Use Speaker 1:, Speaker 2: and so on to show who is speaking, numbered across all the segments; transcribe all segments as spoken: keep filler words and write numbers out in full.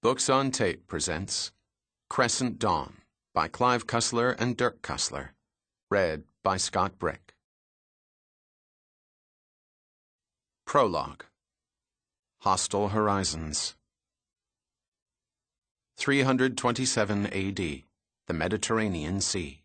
Speaker 1: Books on Tape presents Crescent Dawn by Clive Cussler and Dirk Cussler. Read by Scott Brick. Prologue. Hostile Horizons. three hundred twenty-seven A D. The Mediterranean Sea.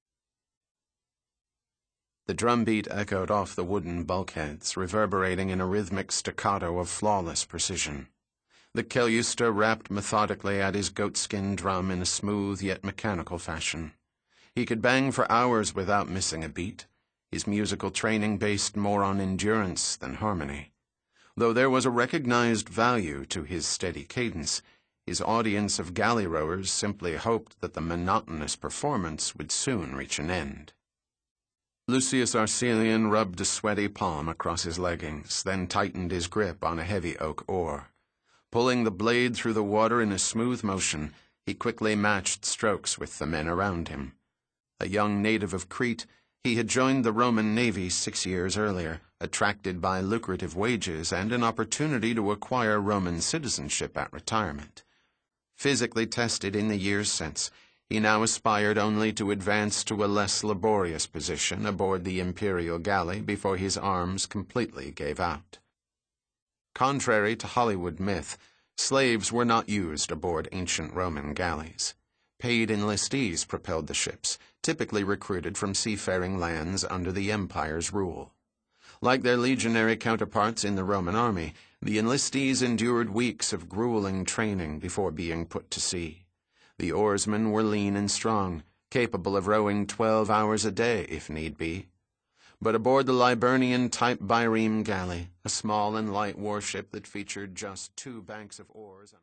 Speaker 1: The drumbeat echoed off the wooden bulkheads, reverberating in a rhythmic staccato of flawless precision. The Kelyusta rapped methodically at his goatskin drum in a smooth yet mechanical fashion. He could bang for hours without missing a beat, his musical training based more on endurance than harmony. Though there was a recognized value to his steady cadence, his audience of galley rowers simply hoped that the monotonous performance would soon reach an end. Lucius Arcelian rubbed a sweaty palm across his leggings, then tightened his grip on a heavy oak oar. Pulling the blade through the water in a smooth motion, he quickly matched strokes with the men around him. A young native of Crete, he had joined the Roman navy six years earlier, attracted by lucrative wages and an opportunity to acquire Roman citizenship at retirement. Physically tested in the years since, he now aspired only to advance to a less laborious position aboard the imperial galley before his arms completely gave out. Contrary to Hollywood myth, slaves were not used aboard ancient Roman galleys. Paid enlistees propelled the ships, typically recruited from seafaring lands under the empire's rule. Like their legionary counterparts in the Roman army, the enlistees endured weeks of grueling training before being put to sea. The oarsmen were lean and strong, capable of rowing twelve hours a day if need be. But aboard the Liburnian-type Byrrheme galley, a small and light warship that featured just two banks of oars